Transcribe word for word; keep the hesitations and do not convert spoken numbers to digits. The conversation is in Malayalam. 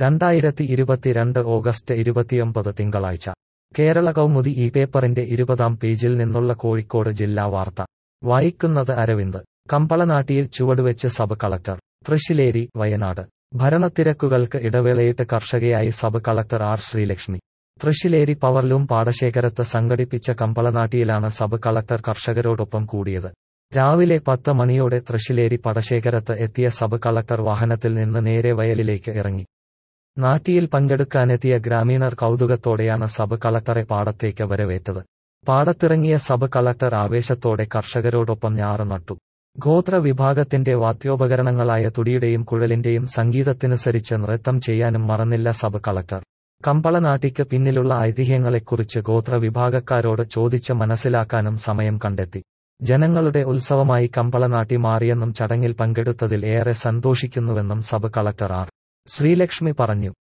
രണ്ടായിരത്തി ഇരുപത്തിരണ്ട് ഓഗസ്റ്റ് ഇരുപത്തിയൊമ്പത് തിങ്കളാഴ്ച കേരള കൗമുദി ഈ പേപ്പറിന്റെ ഇരുപതാം പേജിൽ നിന്നുള്ള കോഴിക്കോട് ജില്ലാ വാർത്ത വായിക്കുന്നത് അരവിന്ദ്. കമ്പളനാട്ടിയിൽ ചുവടുവെച്ച് സബ് കളക്ടർ. തൃശ്ശിലേരി, വയനാട്. ഭരണത്തിരക്കുകൾക്ക് ഇടവേളയിട്ട് കർഷകയായി sub collector R Sreelakshmi. Thrissileri powerloom പാടശേഖരത്ത് സംഘടിപ്പിച്ച കമ്പളനാട്ടിയിലാണ് സബ് കളക്ടർ കർഷകരോടൊപ്പം കൂടിയത്. രാവിലെ പത്ത് മണിയോടെ തൃശ്ശിലേരി പടശേഖരത്ത് എത്തിയ സബ് കളക്ടർ വാഹനത്തിൽ നിന്ന് നേരെ വയലിലേക്ക് ഇറങ്ങി. നാട്ടിയിൽ പങ്കെടുക്കാനെത്തിയ ഗ്രാമീണർ കൗതുകത്തോടെയാണ് സബ് കളക്ടറെ പാടത്തേക്ക് വരവേറ്റത്. പാടത്തിറങ്ങിയ സബ് കളക്ടർ ആവേശത്തോടെ കർഷകരോടൊപ്പം ഞാറ് നട്ടു. ഗോത്ര വിഭാഗത്തിന്റെ വാദ്യോപകരണങ്ങളായ തുടിയുടെയും കുഴലിന്റെയും സംഗീതത്തിനനുസരിച്ച് നൃത്തം ചെയ്യാനും മറന്നില്ല സബ് കളക്ടർ. കമ്പളനാട്ടിക്ക് പിന്നിലുള്ള ഐതിഹ്യങ്ങളെക്കുറിച്ച് ഗോത്ര വിഭാഗക്കാരോട് ചോദിച്ച് മനസ്സിലാക്കാനും സമയം കണ്ടെത്തി. ജനങ്ങളുടെ ഉത്സവമായി കമ്പളനാട്ടി മാറിയെന്നും ചടങ്ങിൽ പങ്കെടുത്തതിൽ ഏറെ സന്തോഷിക്കുന്നുവെന്നും സബ് കളക്ടർ ആർ ശ്രീലക്ഷ്മി പറഞ്ഞു.